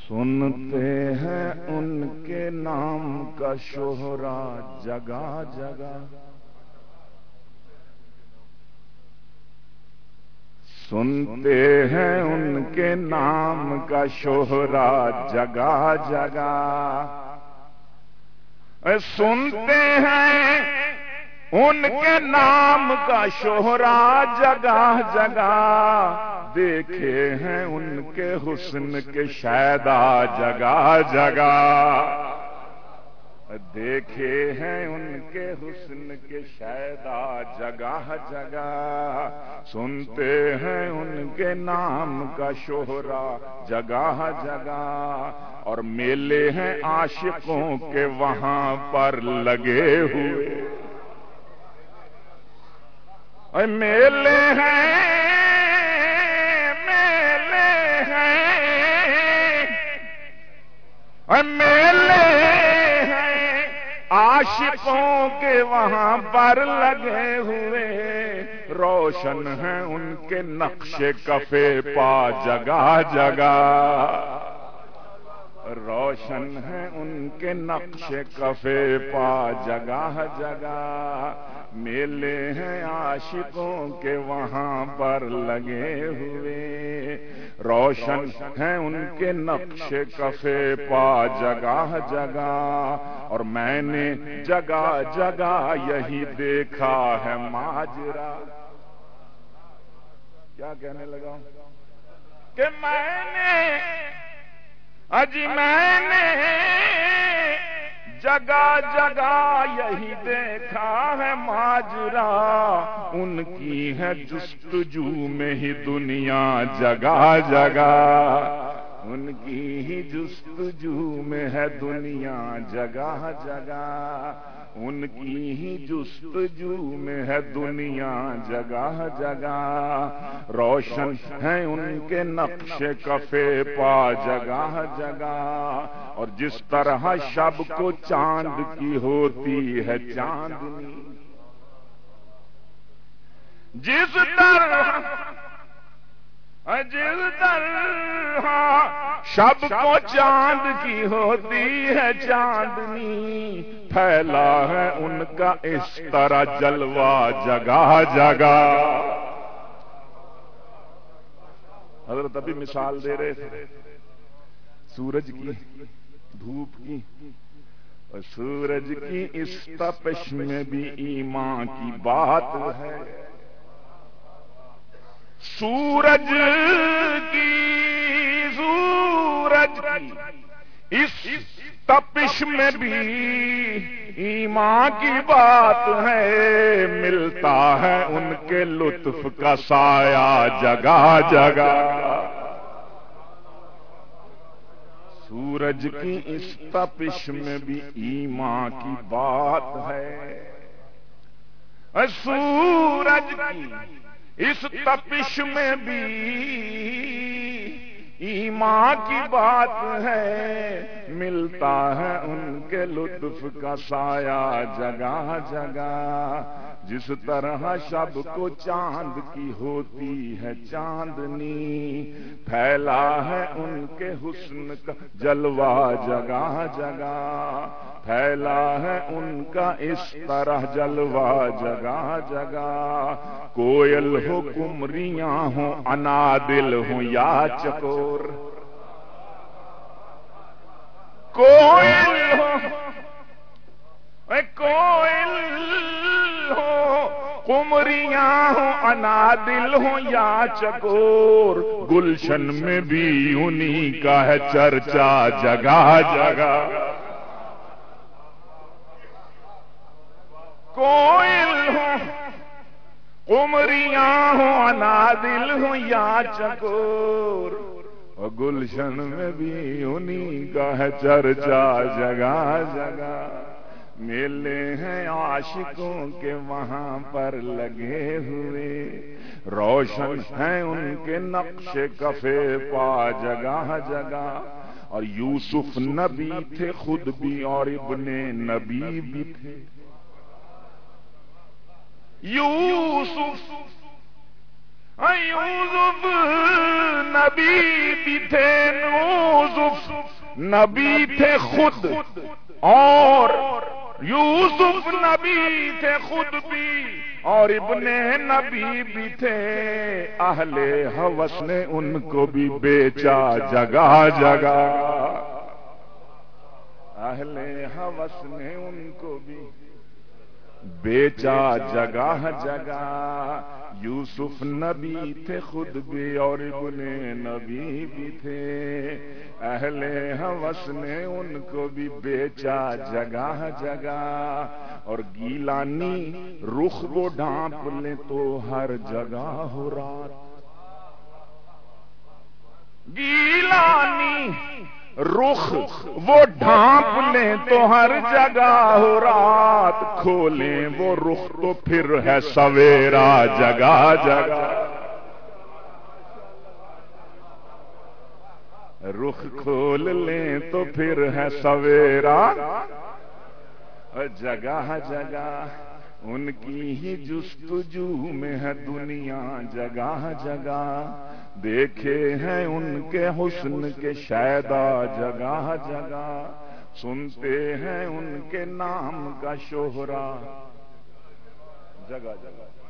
سنتے ہیں ان کے نام کا شہرا جگہ جگہ، سنتے ہیں ان کے نام کا شہرا جگہ جگہ، سنتے ہیں ان کے نام کا شہرا جگہ جگہ، دیکھے ہیں ان کے حسن کے شیدا جگہ جگہ، دیکھے ہیں ان کے حسن کے شیدا جگہ جگہ، سنتے ہیں ان کے نام کا شہرا جگہ جگہ، اور میلے ہیں عاشقوں کے وہاں پر لگے ہوئے، میلے ہیں میلے ہیں عاشقوں کے وہاں پر لگے ہوئے، روشن ہیں ان کے نقش کفے پا جگہ جگہ، روشن ہیں ان کے نقش کفے پا جگہ جگہ، میلے ہیں عاشقوں کے وہاں پر لگے ہوئے، روشن ہیں ان کے نقش کفے پا جگہ جگہ، اور میں نے جگہ جگہ یہی دیکھا ہے ماجرا، کیا کہنے لگا کہ میں نے جگہ جگہ یہی دیکھا ہے ماجرا، ان کی ہے جستجو میں ہی دنیا جگہ جگہ، ان کی ہی جستجو میں ہے دنیا جگہ جگہ، ان کی ہی جستجو میں ہے دنیا جگہ جگہ، روشن ہیں ان کے نقش کفے پا جگہ جگہ، اور جس طرح شب کو چاند کی ہوتی ہے چاندنی، جس طرح شب کو چاند کی ہوتی ہے چاندنی، پھیلا ہے ان کا اس طرح جلوہ جگہ جگہ۔ حضرت ابھی مثال دے رہے تھے سورج کی، دھوپ کی، اور سورج کی اس تپش میں بھی ایمان کی بات ہے، سورج کی اس تپش میں بھی ایمان کی بات ہے، ملتا ہے ان کے لطف کا سایہ جگہ جگہ، سورج کی اس تپش میں بھی ایمان کی بات ہے، سورج کی اس تپش میں بھی ایمان کی بات ہے، ملتا ہے ان کے لطف کا سایہ جگہ جگہ، جس طرح شب کو چاند کی ہوتی ہے چاندنی، پھیلا ہے ان کے حسن کا جلوہ جگہ جگہ، پھیلا ہے ان کا اس طرح جلوہ جگہ جگہ، کوئل ہو کمریاں ہوں انادل ہوں یا چکور، کوئل ہو کمریاں ہوں انادل ہوں یا چکور، گلشن میں بھی انہی کا ہے چرچا جگہ جگہ، کوئل ہو کمریاں ہوں انادل ہوں یا چکور، اور گلشن میں بھی انہی کا ہے چرچا جگہ جگہ، میلے ہیں عاشقوں کے وہاں پر لگے ہوئے، روشن ہیں ان کے نقش کفے پا جگہ جگہ، اور یوسف نبی تھے خود بھی اور ابن نبی بھی تھے، یوسف نبی بھی تھے، یوسف نبی تھے خود اور یوسف نبی تھے خود بھی اور ابن نبی بھی تھے، اہل ہوس نے ان کو بھی بیچا جگہ جگہ، اہل ہوس نے ان کو بھی بیچا جگہ جگہ۔ یوسف نبی تھے خود بھی اور ابن نبی بھی تھے، اہل ہوس نے ان کو بھی بیچا جگہ جگہ۔ اور گیلانی رخ وہ ڈھانپ لے تو ہر جگہ ہو رات، گیلانی رخ وہ ڈھانپ لیں تو ہر جگہ ہو رات، کھولیں وہ رخ تو پھر ہے سویرا جگہ جگہ، رخ کھول لیں تو پھر ہے سویرا جگہ جگہ۔ ان کی ہی جستجو میں ہے دنیا جگہ جگہ، دیکھے ہیں ان کے حسن کے شیدا جگہ جگہ، سنتے ہیں ان کے نام کا شہرا جگہ جگہ۔